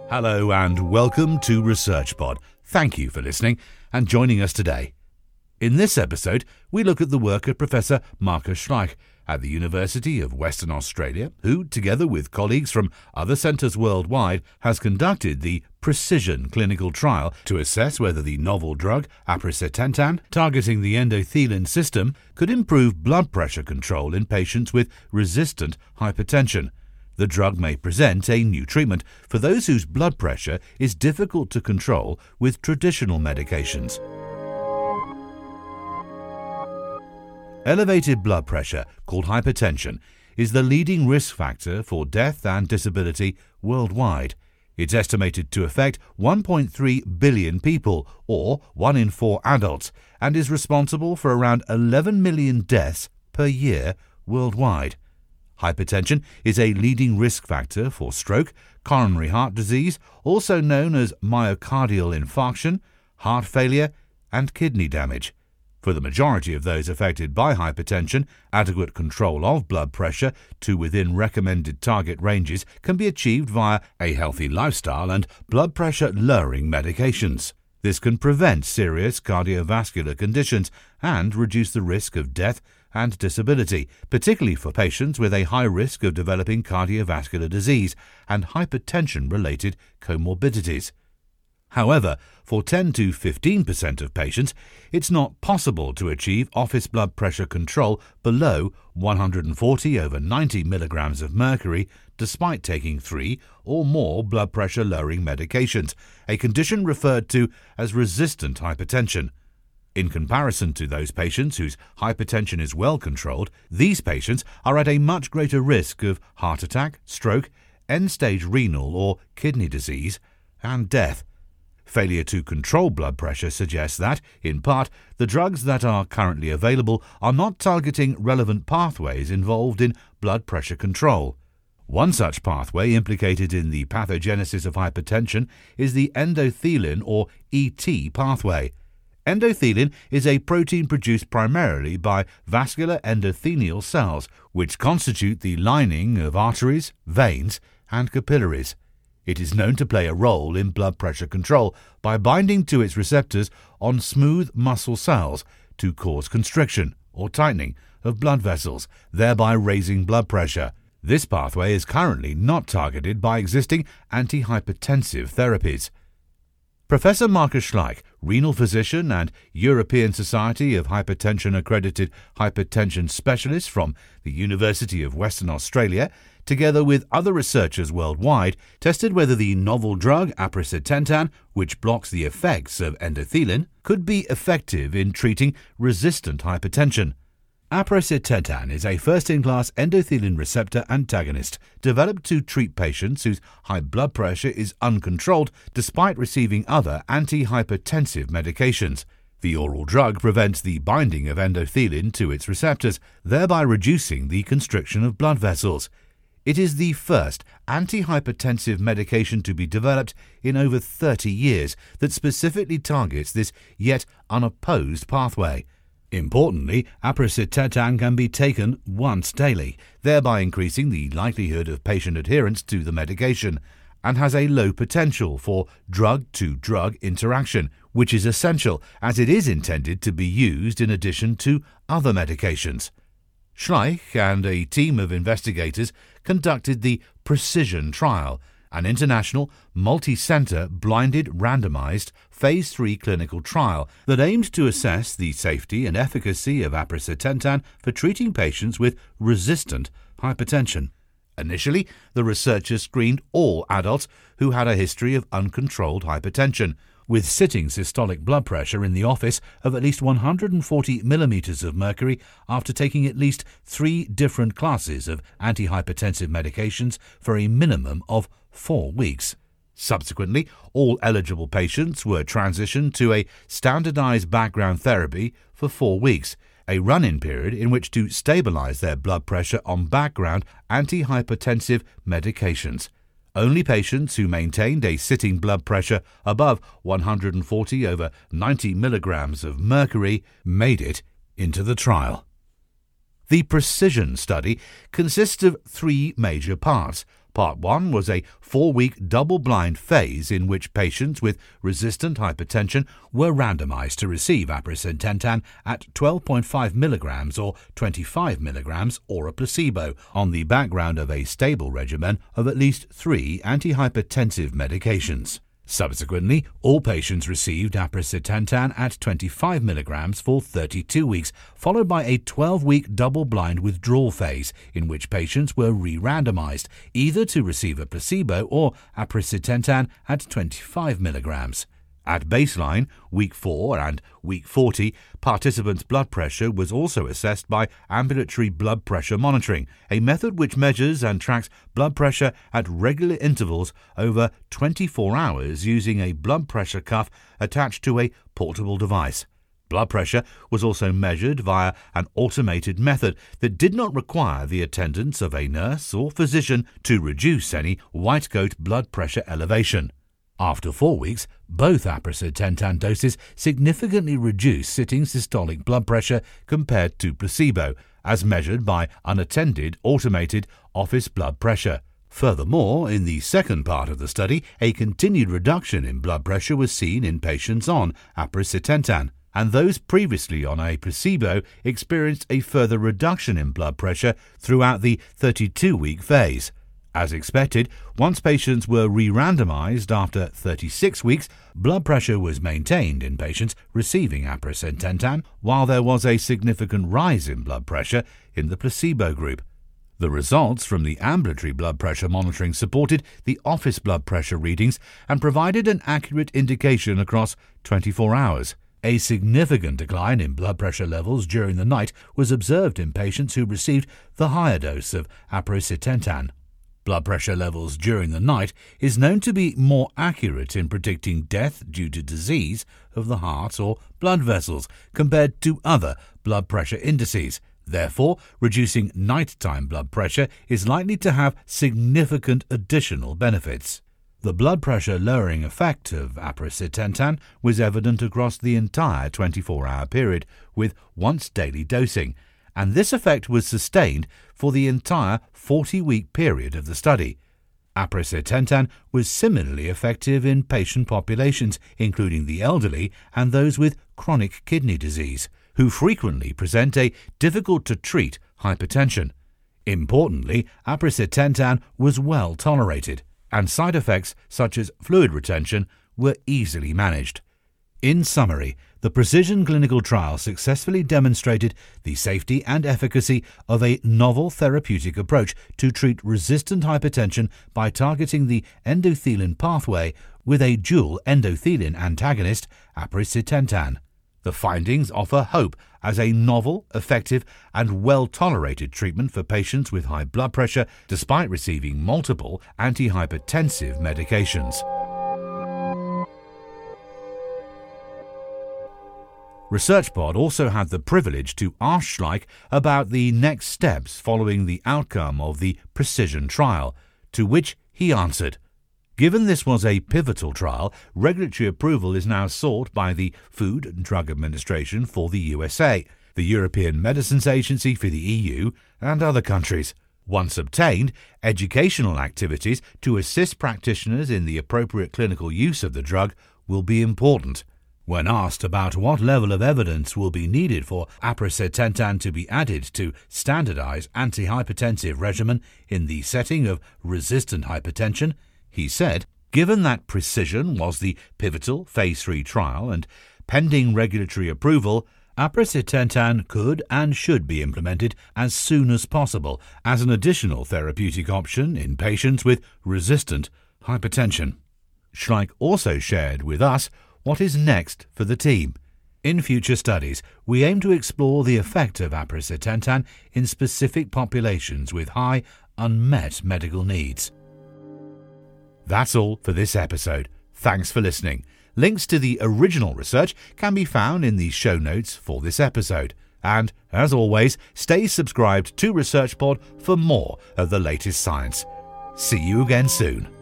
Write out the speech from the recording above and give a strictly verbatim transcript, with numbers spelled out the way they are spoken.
Hello and welcome to ResearchPod. Thank you for listening and joining us today. In this episode, we look at the work of Professor Markus Schleich at the University of Western Australia, who, together with colleagues from other centres worldwide, has conducted the PRECISION clinical trial to assess whether the novel drug aprocitentan, targeting the endothelin system, could improve blood pressure control in patients with resistant hypertension. The drug may present a new treatment for those whose blood pressure is difficult to control with traditional medications. Elevated blood pressure, called hypertension, is the leading risk factor for death and disability worldwide. It's estimated to affect one point three billion people, or one in four adults, and is responsible for around eleven million deaths per year worldwide. Hypertension is a leading risk factor for stroke, coronary heart disease, also known as myocardial infarction, heart failure, and kidney damage. For the majority of those affected by hypertension, adequate control of blood pressure to within recommended target ranges can be achieved via a healthy lifestyle and blood pressure lowering medications. This can prevent serious cardiovascular conditions and reduce the risk of death and disability, particularly for patients with a high risk of developing cardiovascular disease and hypertension-related comorbidities. However, for ten to fifteen percent of patients, it's not possible to achieve office blood pressure control below one hundred forty over ninety milligrams of mercury despite taking three or more blood pressure lowering medications, a condition referred to as resistant hypertension. In comparison to those patients whose hypertension is well controlled, these patients are at a much greater risk of heart attack, stroke, end-stage renal or kidney disease, and death. Failure to control blood pressure suggests that, in part, the drugs that are currently available are not targeting relevant pathways involved in blood pressure control. One such pathway implicated in the pathogenesis of hypertension is the endothelin or E T pathway. Endothelin is a protein produced primarily by vascular endothelial cells, which constitute the lining of arteries, veins, and capillaries. It is known to play a role in blood pressure control by binding to its receptors on smooth muscle cells to cause constriction or tightening of blood vessels, thereby raising blood pressure. This pathway is currently not targeted by existing antihypertensive therapies. Professor Markus Schleich, renal physician and European Society of Hypertension accredited hypertension specialist from the University of Western Australia, together with other researchers worldwide, tested whether the novel drug aprocitentan, which blocks the effects of endothelin, could be effective in treating resistant hypertension. Aprocitentan is a first-in-class endothelin receptor antagonist developed to treat patients whose high blood pressure is uncontrolled despite receiving other antihypertensive medications. The oral drug prevents the binding of endothelin to its receptors, thereby reducing the constriction of blood vessels. It is the first antihypertensive medication to be developed in over thirty years that specifically targets this yet unopposed pathway. Importantly, aprocitentan can be taken once daily, thereby increasing the likelihood of patient adherence to the medication, and has a low potential for drug-to-drug interaction, which is essential as it is intended to be used in addition to other medications. Schleich and a team of investigators conducted the PRECISION trial, an international, multi-centre, blinded, randomised, phase three clinical trial that aimed to assess the safety and efficacy of aprocitentan for treating patients with resistant hypertension. Initially, the researchers screened all adults who had a history of uncontrolled hypertension, with sitting systolic blood pressure in the office of at least one hundred forty millimeters of mercury after taking at least three different classes of antihypertensive medications for a minimum of four weeks. Subsequently, all eligible patients were transitioned to a standardized background therapy for four weeks, a run-in period in which to stabilize their blood pressure on background antihypertensive medications. Only patients who maintained a sitting blood pressure above one hundred forty over ninety milligrams of mercury made it into the trial. The PRECISION study consists of three major parts. Part one was a four-week double-blind phase in which patients with resistant hypertension were randomized to receive aprocitentan at twelve point five milligrams or twenty-five milligrams or a placebo on the background of a stable regimen of at least three antihypertensive medications. Subsequently, all patients received aprocitentan at twenty-five milligrams for thirty-two weeks, followed by a twelve-week double-blind withdrawal phase in which patients were re-randomized either to receive a placebo or aprocitentan at twenty-five milligrams. At baseline, week four and week forty, participants' blood pressure was also assessed by ambulatory blood pressure monitoring, a method which measures and tracks blood pressure at regular intervals over twenty-four hours using a blood pressure cuff attached to a portable device. Blood pressure was also measured via an automated method that did not require the attendance of a nurse or physician to reduce any white coat blood pressure elevation. After four weeks, both aprocitentan doses significantly reduced sitting systolic blood pressure compared to placebo, as measured by unattended automated office blood pressure. Furthermore, in the second part of the study, a continued reduction in blood pressure was seen in patients on aprocitentan, and those previously on a placebo experienced a further reduction in blood pressure throughout the thirty-two-week phase. As expected, once patients were re-randomized after thirty-six weeks, blood pressure was maintained in patients receiving aprocitentan, while there was a significant rise in blood pressure in the placebo group. The results from the ambulatory blood pressure monitoring supported the office blood pressure readings and provided an accurate indication across twenty-four hours. A significant decline in blood pressure levels during the night was observed in patients who received the higher dose of aprocitentan. Blood pressure levels during the night is known to be more accurate in predicting death due to disease of the heart or blood vessels compared to other blood pressure indices. Therefore, reducing nighttime blood pressure is likely to have significant additional benefits. The blood pressure lowering effect of aprocitentan was evident across the entire twenty-four hour period with once-daily dosing, and this effect was sustained for the entire forty-week period of the study. Aprocitentan was similarly effective in patient populations, including the elderly and those with chronic kidney disease, who frequently present a difficult-to-treat hypertension. Importantly, aprocitentan was well tolerated, and side effects such as fluid retention were easily managed. In summary, the PRECISION clinical trial successfully demonstrated the safety and efficacy of a novel therapeutic approach to treat resistant hypertension by targeting the endothelin pathway with a dual endothelin antagonist, aprocitentan. The findings offer hope as a novel, effective, and well-tolerated treatment for patients with high blood pressure despite receiving multiple antihypertensive medications. ResearchPod also had the privilege to ask Schleich about the next steps following the outcome of the PRECISION trial, to which he answered, "Given this was a pivotal trial, regulatory approval is now sought by the Food and Drug Administration for the U S A, the European Medicines Agency for the E U, and other countries. Once obtained, educational activities to assist practitioners in the appropriate clinical use of the drug will be important." When asked about what level of evidence will be needed for aprocitentan to be added to standardized antihypertensive regimen in the setting of resistant hypertension, he said, "Given that PRECISION was the pivotal phase three trial and pending regulatory approval, aprocitentan could and should be implemented as soon as possible as an additional therapeutic option in patients with resistant hypertension." Schleich also shared with us what is next for the team. In future studies, we aim to explore the effect of aprocitentan in specific populations with high unmet medical needs. That's all for this episode. Thanks for listening. Links to the original research can be found in the show notes for this episode. And, as always, stay subscribed to ResearchPod for more of the latest science. See you again soon.